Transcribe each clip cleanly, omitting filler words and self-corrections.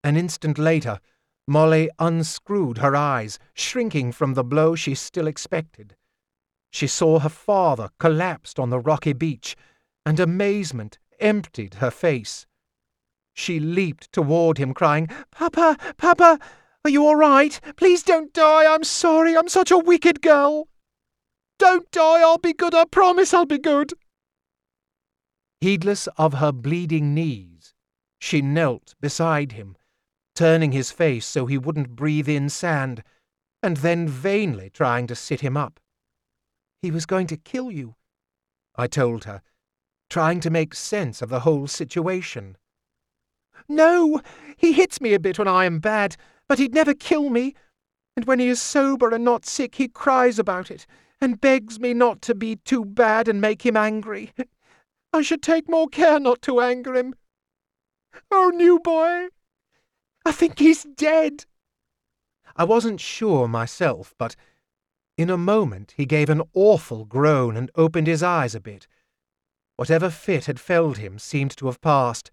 An instant later, Molly unscrewed her eyes, shrinking from the blow she still expected. She saw her father collapsed on the rocky beach, and amazement emptied her face. She leaped toward him, crying, "Papa, Papa, are you all right? Please don't die. I'm sorry. I'm such a wicked girl. Don't die. I'll be good. I promise I'll be good." Heedless of her bleeding knees, she knelt beside him, turning his face so he wouldn't breathe in sand, and then vainly trying to sit him up. "He was going to kill you," I told her, trying to make sense of the whole situation. "No, he hits me a bit when I am bad, but he'd never kill me. And when he is sober and not sick, he cries about it, and begs me not to be too bad and make him angry. I should take more care not to anger him. Oh, new boy, I think he's dead." I wasn't sure myself, but in a moment he gave an awful groan and opened his eyes a bit. Whatever fit had felled him seemed to have passed.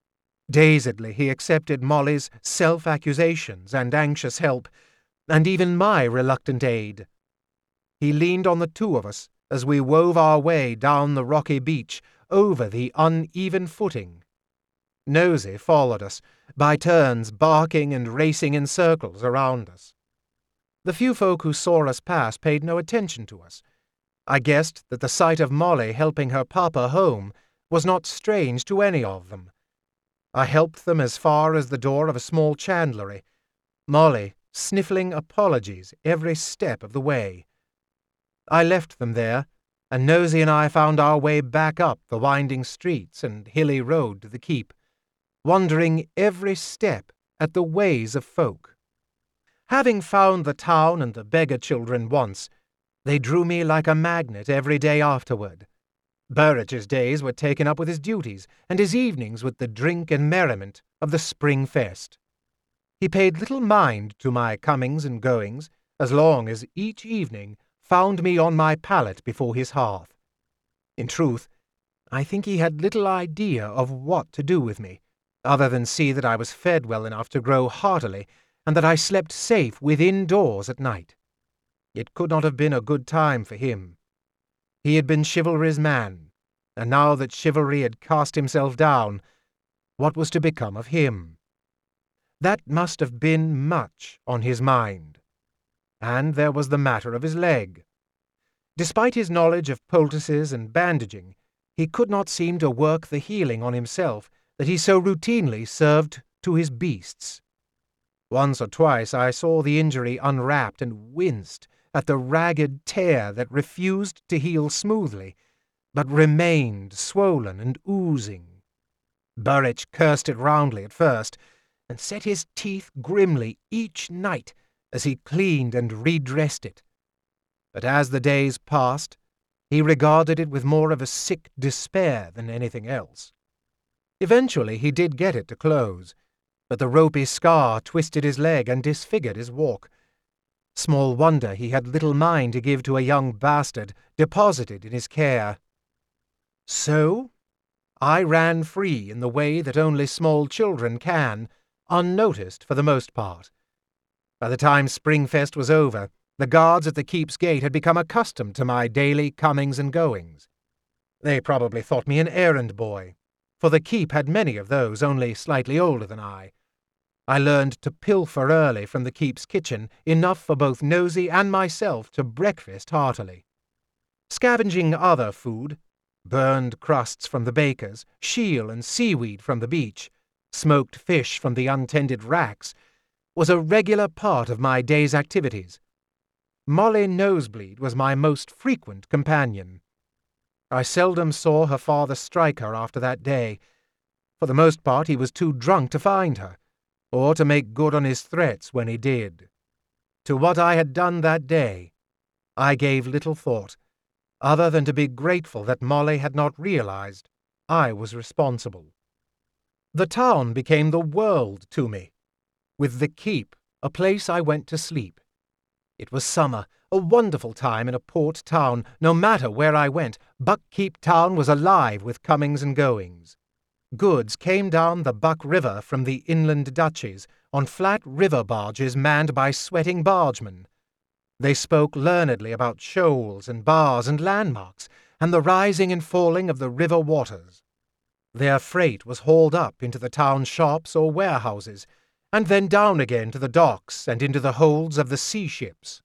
Dazedly he accepted Molly's self-accusations and anxious help, and even my reluctant aid. He leaned on the two of us as we wove our way down the rocky beach over the uneven footing. Nosy followed us, by turns barking and racing in circles around us. The few folk who saw us pass paid no attention to us. I guessed that the sight of Molly helping her papa home was not strange to any of them. I helped them as far as the door of a small chandlery, Molly sniffling apologies every step of the way. I left them there, and Nosy and I found our way back up the winding streets and hilly road to the keep, wondering every step at the ways of folk. Having found the town and the beggar children once, they drew me like a magnet every day afterward. Burridge's days were taken up with his duties, and his evenings with the drink and merriment of the spring fest. He paid little mind to my comings and goings, as long as each evening found me on my pallet before his hearth. In truth, I think he had little idea of what to do with me, other than see that I was fed well enough to grow heartily, and that I slept safe within doors at night. It could not have been a good time for him. He had been chivalry's man, and now that chivalry had cast himself down, what was to become of him? That must have been much on his mind. And there was the matter of his leg. Despite his knowledge of poultices and bandaging, he could not seem to work the healing on himself that he so routinely served to his beasts. Once or twice I saw the injury unwrapped and winced at the ragged tear that refused to heal smoothly, but remained swollen and oozing. Burridge cursed it roundly at first, and set his teeth grimly each night as he cleaned and redressed it. But as the days passed, he regarded it with more of a sick despair than anything else. Eventually he did get it to close, but the ropey scar twisted his leg and disfigured his walk. Small wonder he had little mind to give to a young bastard deposited in his care. So I ran free in the way that only small children can, unnoticed for the most part. By the time Springfest was over, the guards at the keep's gate had become accustomed to my daily comings and goings. They probably thought me an errand boy, for the keep had many of those only slightly older than I. I learned to pilfer early from the keep's kitchen, enough for both Nosy and myself to breakfast heartily. Scavenging other food, burned crusts from the bakers, sheel and seaweed from the beach, smoked fish from the untended racks, was a regular part of my day's activities. Molly Nosebleed was my most frequent companion. I seldom saw her father strike her after that day. For the most part he was too drunk to find her, or to make good on his threats when he did. To what I had done that day, I gave little thought, other than to be grateful that Molly had not realized I was responsible. The town became the world to me, with the keep a place I went to sleep. It was summer, a wonderful time in a port town. No matter where I went, Buckkeep Town was alive with comings and goings. Goods came down the Buck River from the inland duchies on flat river barges manned by sweating bargemen. They spoke learnedly about shoals and bars and landmarks and the rising and falling of the river waters. Their freight was hauled up into the town shops or warehouses, and then down again to the docks and into the holds of the sea-ships.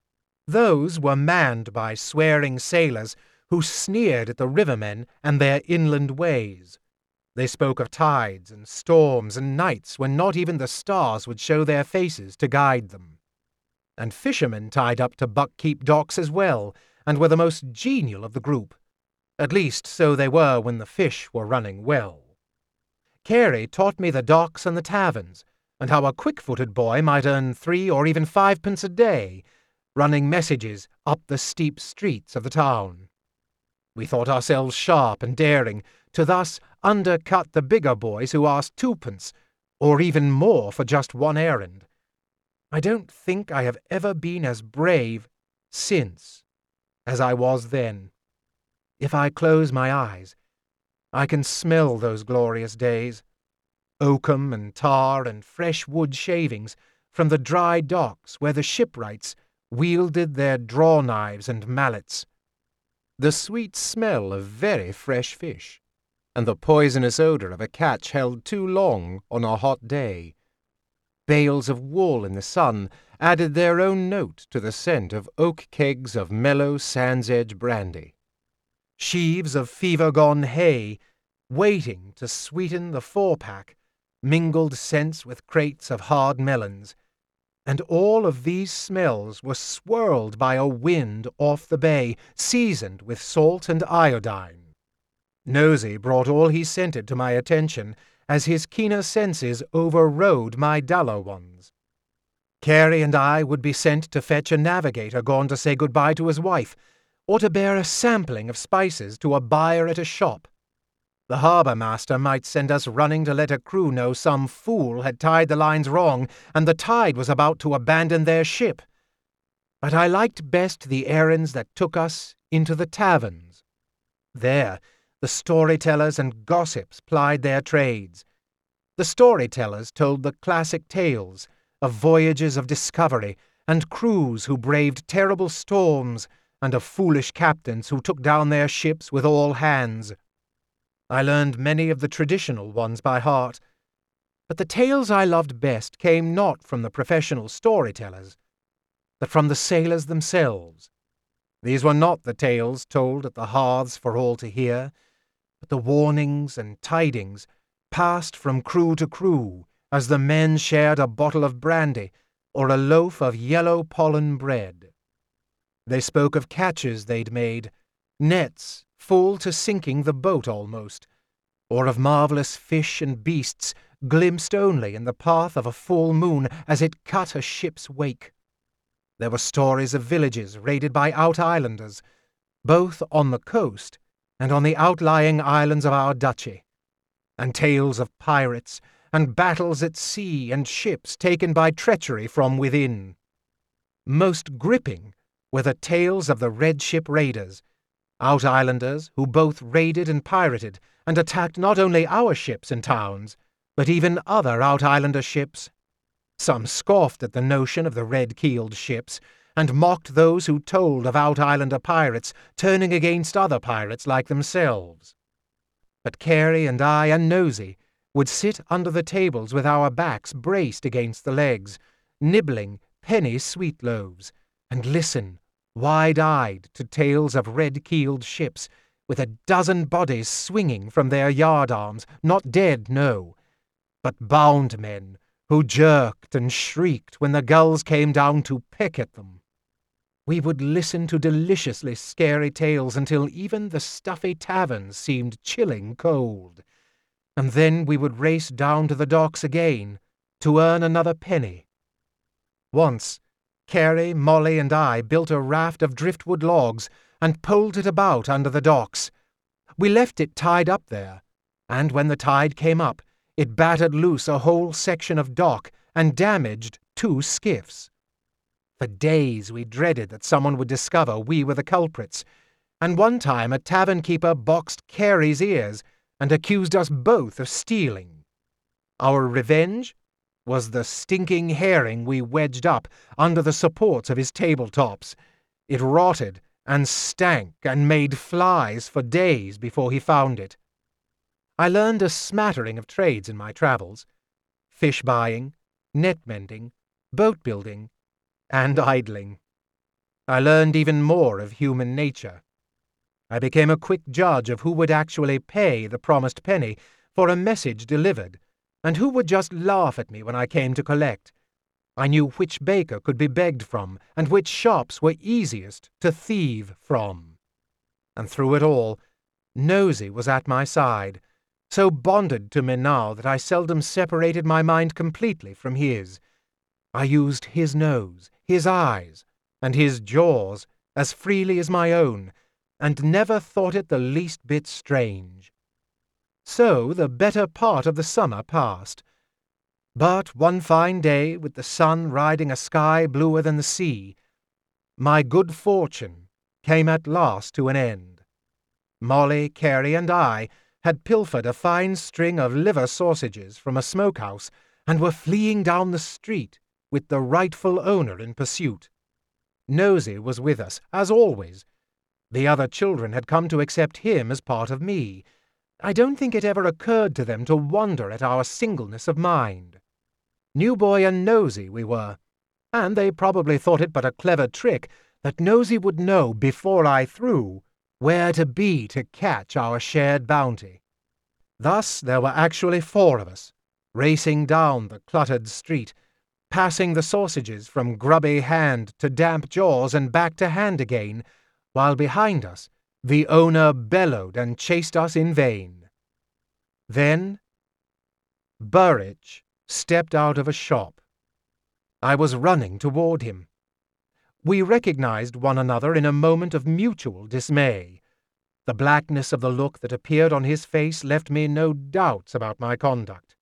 Those were manned by swearing sailors who sneered at the rivermen and their inland ways. They spoke of tides and storms and nights when not even the stars would show their faces to guide them. And fishermen tied up to Buckkeep docks as well, and were the most genial of the group. At least so they were when the fish were running well. Carey taught me the docks and the taverns, and how a quick-footed boy might earn 3 or even 5 pence a day, running messages up the steep streets of the town. We thought ourselves sharp and daring to thus undercut the bigger boys who asked 2 pence, or even more for just one errand. I don't think I have ever been as brave since as I was then. If I close my eyes, I can smell those glorious days, oakum and tar and fresh wood shavings from the dry docks where the shipwrights wielded their draw-knives and mallets, the sweet smell of very fresh fish, and the poisonous odour of a catch held too long on a hot day. Bales of wool in the sun added their own note to the scent of oak kegs of mellow Sand's-Edge brandy. Sheaves of fever-gone hay, waiting to sweeten the 4-pack, mingled scents with crates of hard melons, and all of these smells were swirled by a wind off the bay, seasoned with salt and iodine. Nosey brought all he scented to my attention, as his keener senses overrode my duller ones. Carey and I would be sent to fetch a navigator gone to say goodbye to his wife, or to bear a sampling of spices to a buyer at a shop. The harbour-master might send us running to let a crew know some fool had tied the lines wrong and the tide was about to abandon their ship. But I liked best the errands that took us into the taverns. There, the storytellers and gossips plied their trades. The storytellers told the classic tales of voyages of discovery and crews who braved terrible storms and of foolish captains who took down their ships with all hands. I learned many of the traditional ones by heart, but the tales I loved best came not from the professional storytellers, but from the sailors themselves. These were not the tales told at the hearths for all to hear, but the warnings and tidings passed from crew to crew as the men shared a bottle of brandy or a loaf of yellow pollen bread. They spoke of catches they'd made, nets full to sinking the boat almost, or of marvellous fish and beasts glimpsed only in the path of a full moon as it cut a ship's wake. There were stories of villages raided by out-islanders, both on the coast and on the outlying islands of our duchy, and tales of pirates and battles at sea and ships taken by treachery from within. Most gripping were the tales of the Red Ship raiders, out-islanders who both raided and pirated and attacked not only our ships and towns, but even other out-islander ships. Some scoffed at the notion of the red-keeled ships, and mocked those who told of out-islander pirates turning against other pirates like themselves. But Carey and I and Nosey would sit under the tables with our backs braced against the legs, nibbling penny sweet loaves, and listen, wide-eyed, to tales of red-keeled ships, with a dozen bodies swinging from their yard-arms, not dead, no, but bound men, who jerked and shrieked when the gulls came down to peck at them. We would listen to deliciously scary tales until even the stuffy taverns seemed chilling cold, and then we would race down to the docks again to earn another penny. Once, Carey, Molly, and I built a raft of driftwood logs and poled it about under the docks. We left it tied up there, and when the tide came up, it battered loose a whole section of dock and damaged 2 skiffs. For days we dreaded that someone would discover we were the culprits, and one time a tavern-keeper boxed Carey's ears and accused us both of stealing. Our revenge was the stinking herring we wedged up under the supports of his tabletops. It rotted and stank and made flies for days before he found it. I learned a smattering of trades in my travels: fish buying, net mending, boat building, and idling. I learned even more of human nature. I became a quick judge of who would actually pay the promised penny for a message delivered, and who would just laugh at me when I came to collect. I knew which baker could be begged from, and which shops were easiest to thieve from. And through it all, Nosy was at my side, so bonded to me now that I seldom separated my mind completely from his. I used his nose, his eyes, and his jaws as freely as my own, and never thought it the least bit strange. So the better part of the summer passed. But one fine day, with the sun riding a sky bluer than the sea, my good fortune came at last to an end. Molly, Carey, and I had pilfered a fine string of liver sausages from a smokehouse and were fleeing down the street with the rightful owner in pursuit. Nosy was with us, as always. The other children had come to accept him as part of me. I don't think it ever occurred to them to wonder at our singleness of mind. New Boy and Nosy we were, and they probably thought it but a clever trick that Nosy would know before I threw where to be to catch our shared bounty. Thus there were actually 4 of us, racing down the cluttered street, passing the sausages from grubby hand to damp jaws and back to hand again, while behind us the owner bellowed and chased us in vain. Then Burridge stepped out of a shop. I was running toward him. We recognized one another in a moment of mutual dismay. The blackness of the look that appeared on his face left me no doubts about my conduct.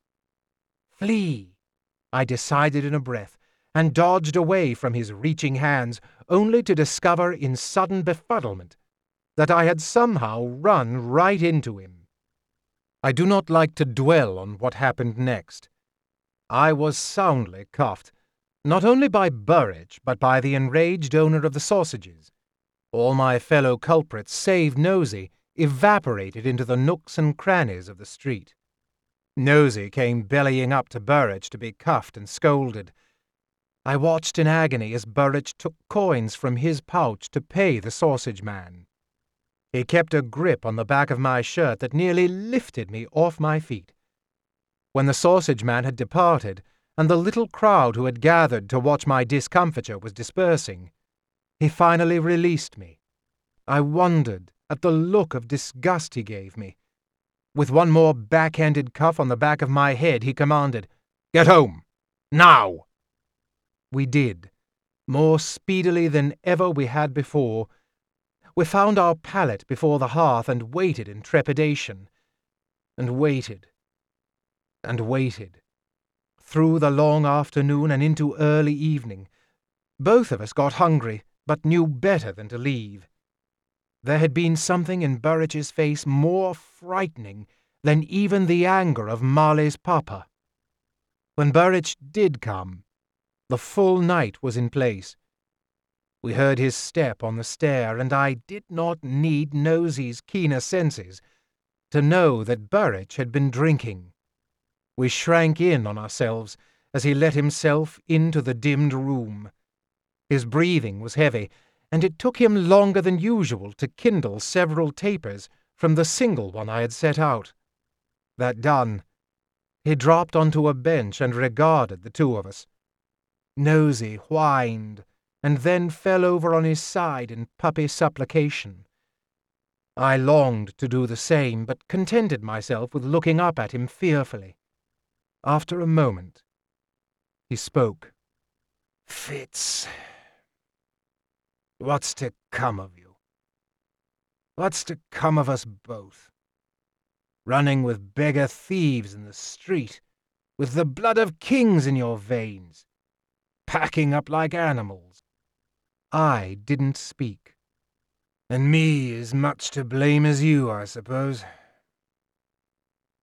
Flee, I decided in a breath, and dodged away from his reaching hands, only to discover in sudden befuddlement that I had somehow run right into him. I do not like to dwell on what happened next. I was soundly cuffed, not only by Burridge, but by the enraged owner of the sausages. All my fellow culprits, save Nosy, evaporated into the nooks and crannies of the street. Nosy came bellying up to Burridge to be cuffed and scolded. I watched in agony as Burridge took coins from his pouch to pay the sausage man. He kept a grip on the back of my shirt that nearly lifted me off my feet. When the sausage man had departed, and the little crowd who had gathered to watch my discomfiture was dispersing, he finally released me. I wondered at the look of disgust he gave me. With one more backhanded cuff on the back of my head, he commanded, "Get home! Now!" We did, more speedily than ever we had before. We found our pallet before the hearth and waited in trepidation, and waited, and waited. Through the long afternoon and into early evening, both of us got hungry, but knew better than to leave. There had been something in Burridge's face more frightening than even the anger of Molly's papa. When Burridge did come, the full night was in place. We heard his step on the stair, and I did not need Nosy's keener senses to know that Burridge had been drinking. We shrank in on ourselves as he let himself into the dimmed room. His breathing was heavy, and it took him longer than usual to kindle several tapers from the single one I had set out. That done, he dropped onto a bench and regarded the 2 of us. Nosy whined, and then fell over on his side in puppy supplication. I longed to do the same, but contented myself with looking up at him fearfully. After a moment, he spoke. "Fitz, what's to come of you? What's to come of us both? Running with beggar thieves in the street, with the blood of kings in your veins, packing up like animals." I didn't speak. "And me as much to blame as you, I suppose.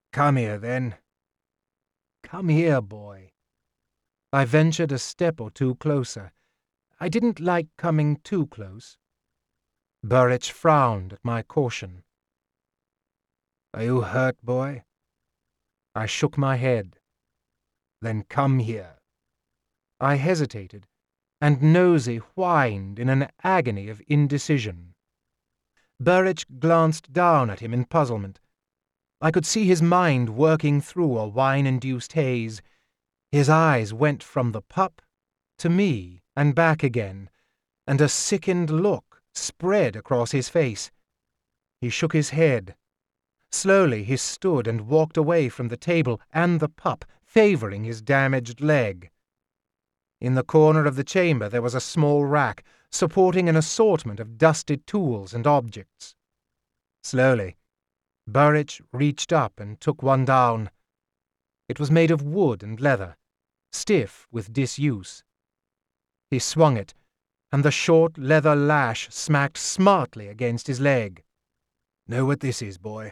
Come here, then. Come here, boy. I ventured a step or two closer. I didn't like coming too close. Burrich frowned at my caution. Are you hurt, boy? I shook my head. Then come here. I hesitated, and Nosy whined in an agony of indecision. Burrich glanced down at him in puzzlement. I could see his mind working through a wine-induced haze. His eyes went from the pup to me and back again, and a sickened look spread across his face. He shook his head. Slowly he stood and walked away from the table and the pup, favoring his damaged leg. In the corner of the chamber there was a small rack, supporting an assortment of dusted tools and objects. Slowly, Burrich reached up and took one down. It was made of wood and leather, stiff with disuse. He swung it, and the short leather lash smacked smartly against his leg. "Know what this is, boy?"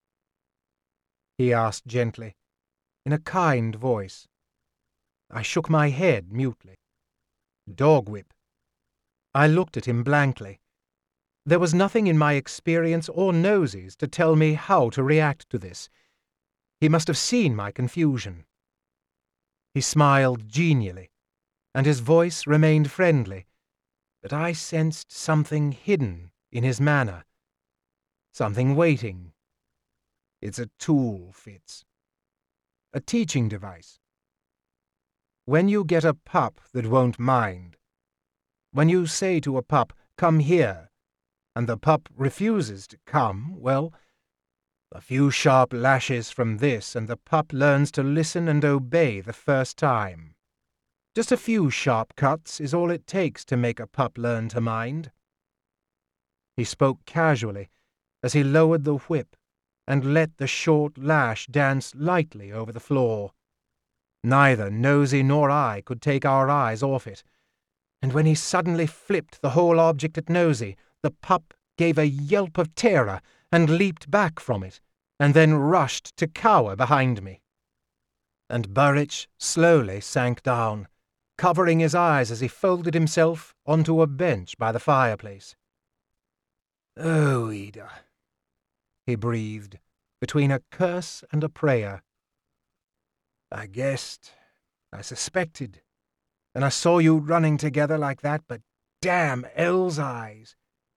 he asked gently, in a kind voice. I shook my head mutely. "Dog whip." I looked at him blankly. There was nothing in my experience or Nosy's to tell me how to react to this. He must have seen my confusion. He smiled genially, and his voice remained friendly, but I sensed something hidden in his manner, something waiting. "It's a tool, Fitz. A teaching device. When you get a pup that won't mind, when you say to a pup, 'Come here,' and the pup refuses to come, well, a few sharp lashes from this and the pup learns to listen and obey the first time. Just a few sharp cuts is all it takes to make a pup learn to mind." He spoke casually as he lowered the whip and let the short lash dance lightly over the floor. Neither Nosy nor I could take our eyes off it, and when he suddenly flipped the whole object at Nosy, the pup gave a yelp of terror and leaped back from it, and then rushed to cower behind me. And Burrich slowly sank down, covering his eyes as he folded himself onto a bench by the fireplace. "Oh, Ida," he breathed, between a curse and a prayer. "I guessed, I suspected, and I saw you running together like that, but damn El's eyes.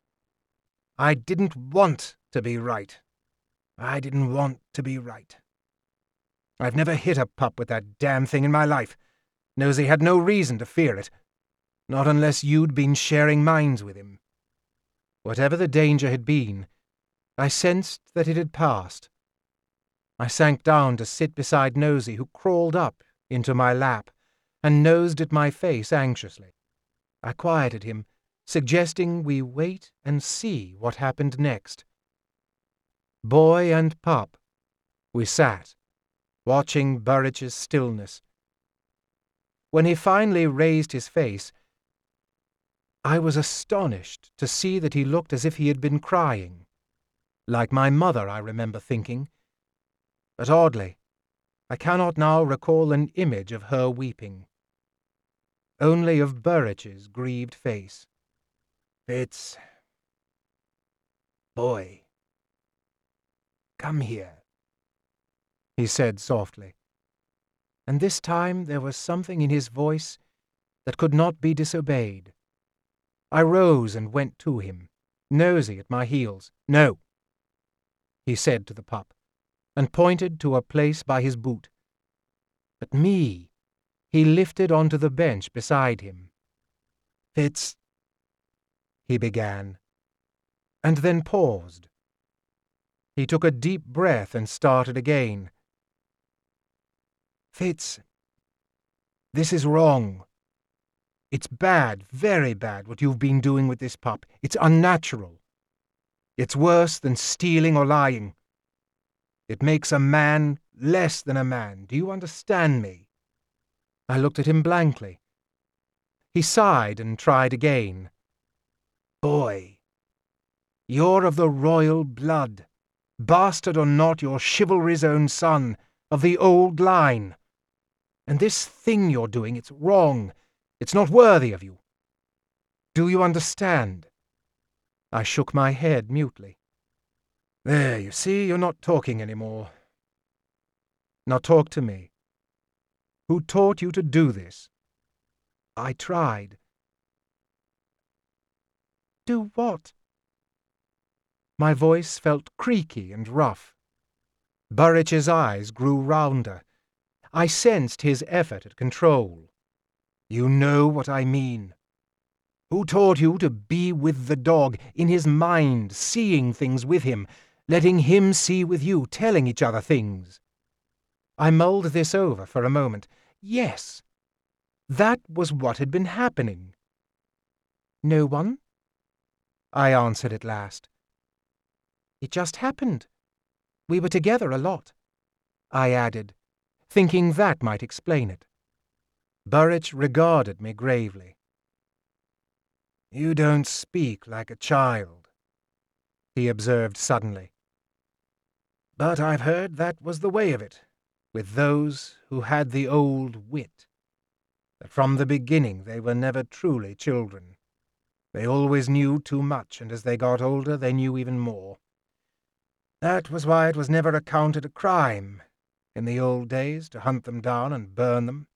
I didn't want to be right. I didn't want to be right. I've never hit a pup with that damn thing in my life. Nosy had no reason to fear it, not unless you'd been sharing minds with him. Whatever the danger had been, I sensed that it had passed. I sank down to sit beside Nosy, who crawled up into my lap and nosed at my face anxiously. I quieted him, suggesting we wait and see what happened next. Boy and pup, we sat, watching Burrich's stillness. When he finally raised his face, I was astonished to see that he looked as if he had been crying. Like my mother, I remember thinking. But oddly, I cannot now recall an image of her weeping. Only of Burrich's grieved face. "Fitz, boy, come here," he said softly. And this time there was something in his voice that could not be disobeyed. I rose and went to him, Nosy at my heels. "No," he said to the pup, and pointed to a place by his boot. But me he lifted onto the bench beside him. "Fitz," he began, and then paused. He took a deep breath and started again. "Fitz, this is wrong. It's bad, very bad, what you've been doing with this pup. It's unnatural. It's worse than stealing or lying. It makes a man less than a man. Do you understand me?" I looked at him blankly. He sighed and tried again. "Boy, you're of the royal blood. Bastard or not, you're chivalry's own son, of the old line. And this thing you're doing, it's wrong. It's not worthy of you. Do you understand?" I shook my head mutely. "There, you see, you're not talking anymore. Now talk to me. Who taught you to do this?" "I tried." "Do what?" My voice felt creaky and rough. Burrich's eyes grew rounder. I sensed his effort at control. "You know what I mean. Who taught you to be with the dog, in his mind, seeing things with him, letting him see with you, telling each other things?" I mulled this over for a moment. Yes, that was what had been happening. "No one?" I answered at last. "It just happened. We were together a lot," I added, thinking that might explain it. Burrich regarded me gravely. "You don't speak like a child," he observed suddenly. "But I've heard that was the way of it, with those who had the old wit, that from the beginning they were never truly children. They always knew too much, and as they got older they knew even more. That was why it was never accounted a crime, in the old days, to hunt them down and burn them.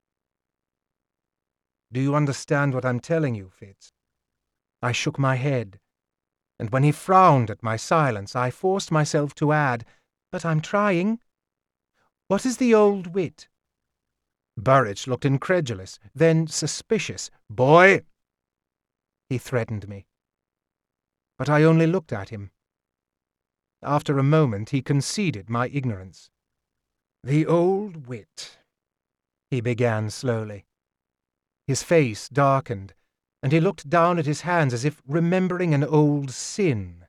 Do you understand what I'm telling you, Fitz?" I shook my head, and when he frowned at my silence, I forced myself to add, "But I'm trying. What is the old wit?" Burrich looked incredulous, then suspicious. "Boy!" he threatened me. But I only looked at him. After a moment he conceded my ignorance. "The old wit," he began slowly. His face darkened, and he looked down at his hands as if remembering an old sin.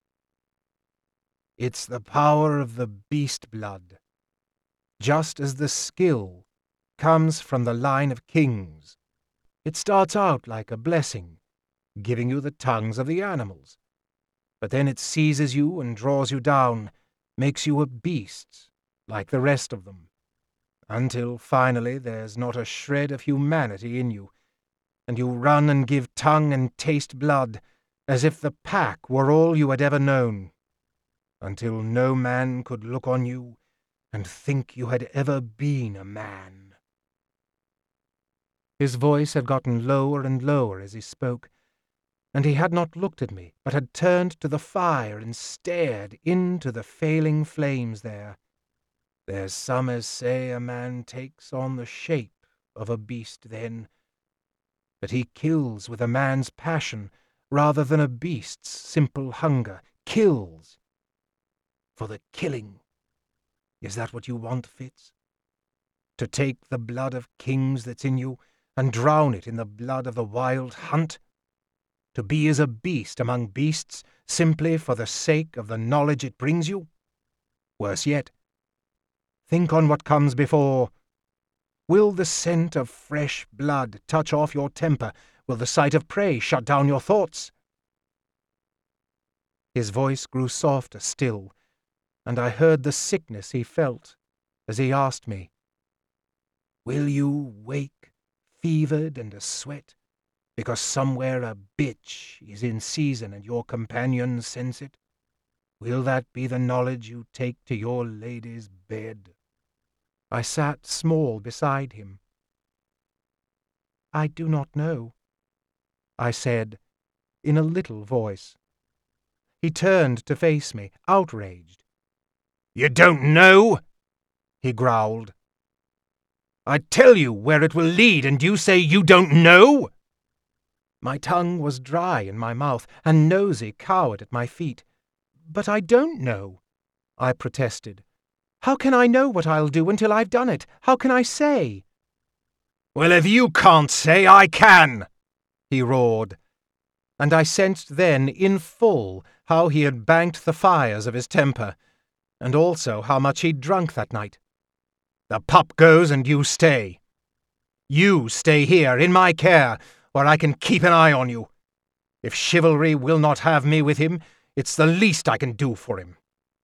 "It's the power of the beast blood, just as the skill comes from the line of kings. It starts out like a blessing, giving you the tongues of the animals. But then it seizes you and draws you down, makes you a beast, like the rest of them, until finally there's not a shred of humanity in you, and you run and give tongue and taste blood, as if the pack were all you had ever known, until no man could look on you and think you had ever been a man." His voice had gotten lower and lower as he spoke, and he had not looked at me, but had turned to the fire and stared into the failing flames there. "There's some as say a man takes on the shape of a beast then, but he kills with a man's passion rather than a beast's simple hunger. Kills for the killing. Is that what you want, Fitz? To take the blood of kings that's in you and drown it in the blood of the wild hunt? To be as a beast among beasts simply for the sake of the knowledge it brings you? Worse yet, think on what comes before. Will the scent of fresh blood touch off your temper? Will the sight of prey shut down your thoughts?" His voice grew softer still, and I heard the sickness he felt as he asked me, "Will you wake fevered and a sweat, because somewhere a bitch is in season and your companions sense it? Will that be the knowledge you take to your lady's bed?" I sat small beside him. "I do not know," I said, in a little voice. He turned to face me, outraged. "You don't know?" he growled. "I tell you where it will lead, and you say you don't know?" My tongue was dry in my mouth, and Nosy cowered at my feet. "But I don't know," I protested. "How can I know what I'll do until I've done it? How can I say?" "Well, if you can't say, I can!" he roared, and I sensed then in full how he had banked the fires of his temper, and also how much he'd drunk that night. "The pup goes and you stay. You stay here, in my care, where I can keep an eye on you. If chivalry will not have me with him, it's the least I can do for him.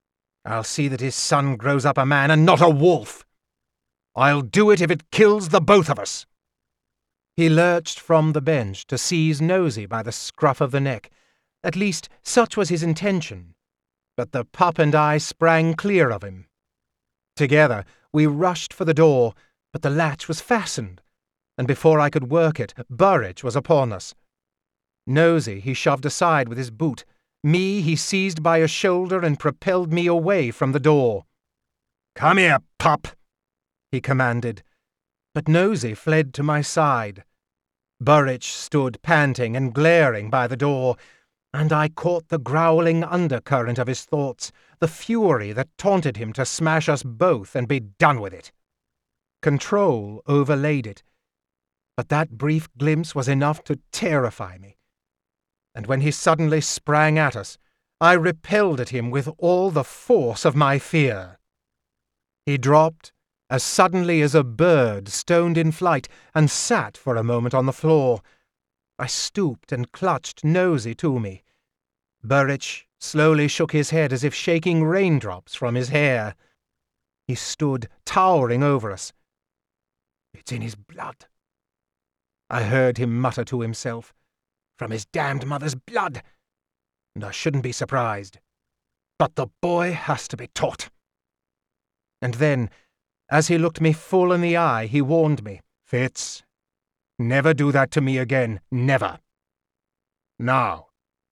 I'll see that his son grows up a man and not a wolf. I'll do it if it kills the both of us." He lurched from the bench to seize Nosy by the scruff of the neck. At least, such was his intention. But the pup and I sprang clear of him. Together, we rushed for the door, but the latch was fastened, and before I could work it, Burridge was upon us. Nosy he shoved aside with his boot. Me he seized by a shoulder and propelled me away from the door. "Come here, pup," he commanded. But Nosy fled to my side. Burridge stood panting and glaring by the door, and I caught the growling undercurrent of his thoughts, the fury that taunted him to smash us both and be done with it. Control overlaid it, but that brief glimpse was enough to terrify me. And when he suddenly sprang at us, I repelled at him with all the force of my fear. He dropped as suddenly as a bird stoned in flight and sat for a moment on the floor. I stooped and clutched Nosy to me. Burridge slowly shook his head as if shaking raindrops from his hair. He stood towering over us. "It's in his blood," I heard him mutter to himself. "From his damned mother's blood. And I shouldn't be surprised. But the boy has to be taught." And then, as he looked me full in the eye, he warned me, "Fitz, never do that to me again, never. Now,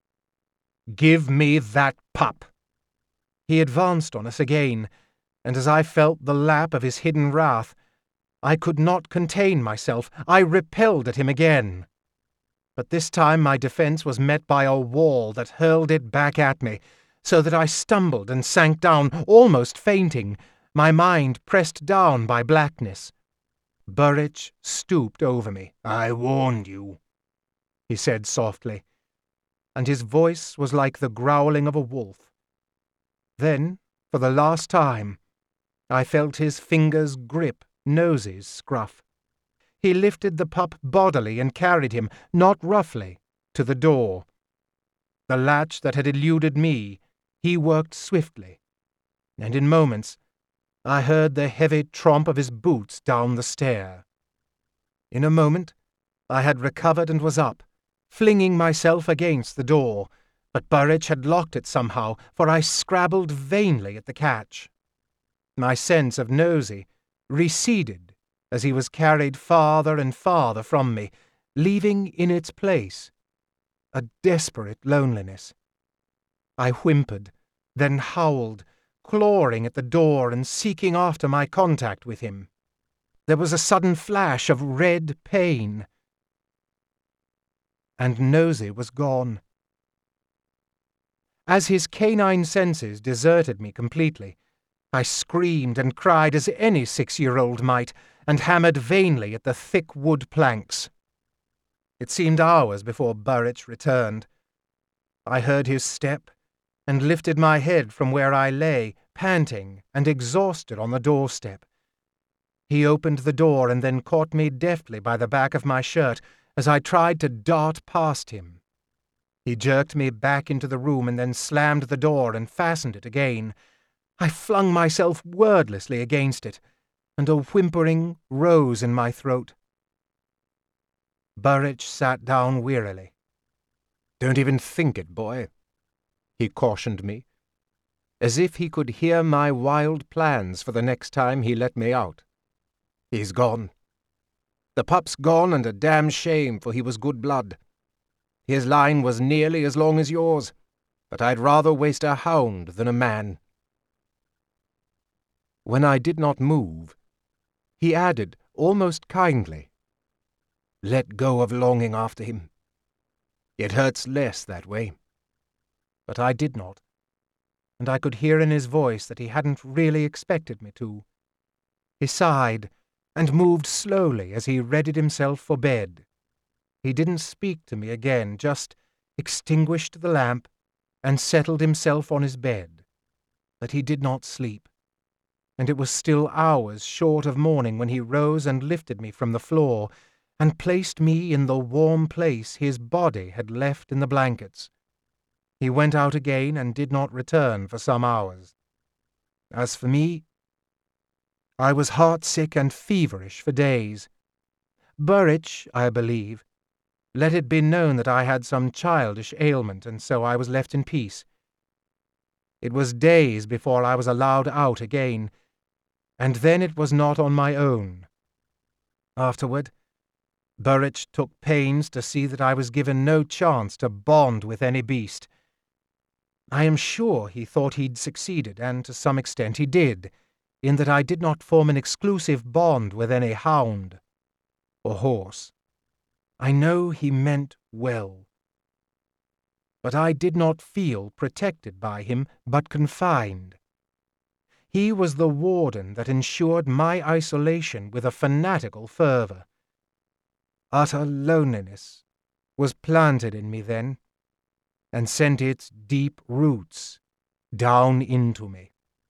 give me that pup." He advanced on us again, and as I felt the lap of his hidden wrath, I could not contain myself. I repelled at him again. But this time my defense was met by a wall that hurled it back at me, so that I stumbled and sank down, almost fainting, my mind pressed down by blackness. Burridge stooped over me. "I warned you," he said softly, and his voice was like the growling of a wolf. Then, for the last time, I felt his fingers grip Nosy's scruff. He lifted the pup bodily and carried him, not roughly, to the door. The latch that had eluded me, he worked swiftly, and in moments I heard the heavy tromp of his boots down the stair. In a moment I had recovered and was up, flinging myself against the door, but Burridge had locked it somehow, for I scrabbled vainly at the catch. My sense of Nosy receded as he was carried farther and farther from me, leaving in its place a desperate loneliness. I whimpered, then howled, clawing at the door and seeking after my contact with him. There was a sudden flash of red pain, and Nosy was gone. As his canine senses deserted me completely, I screamed and cried as any 6-year-old might, and hammered vainly at the thick wood planks. It seemed hours before Burridge returned. I heard his step, and lifted my head from where I lay, panting and exhausted on the doorstep. He opened the door and then caught me deftly by the back of my shirt as I tried to dart past him. He jerked me back into the room and then slammed the door and fastened it again. I flung myself wordlessly against it, and a whimpering rose in my throat. Burridge sat down wearily. "Don't even think it, boy," he cautioned me, as if he could hear my wild plans for the next time he let me out. "He's gone. The pup's gone, and a damn shame, for he was good blood. His line was nearly as long as yours, but I'd rather waste a hound than a man." When I did not move, he added, almost kindly, "Let go of longing after him. It hurts less that way." But I did not, and I could hear in his voice that he hadn't really expected me to. He sighed and moved slowly as he readied himself for bed. He didn't speak to me again, just extinguished the lamp and settled himself on his bed. But he did not sleep, and it was still hours short of morning when he rose and lifted me from the floor and placed me in the warm place his body had left in the blankets. He went out again and did not return for some hours. As for me, I was heartsick and feverish for days. Burrich, I believe, let it be known that I had some childish ailment, and so I was left in peace. It was days before I was allowed out again, and then it was not on my own. Afterward, Burrich took pains to see that I was given no chance to bond with any beast. I am sure he thought he'd succeeded, and to some extent he did, in that I did not form an exclusive bond with any hound or horse. I know he meant well, but I did not feel protected by him, but confined. He was the warden that ensured my isolation with a fanatical fervour. Utter loneliness was planted in me then, and sent its deep roots down into me.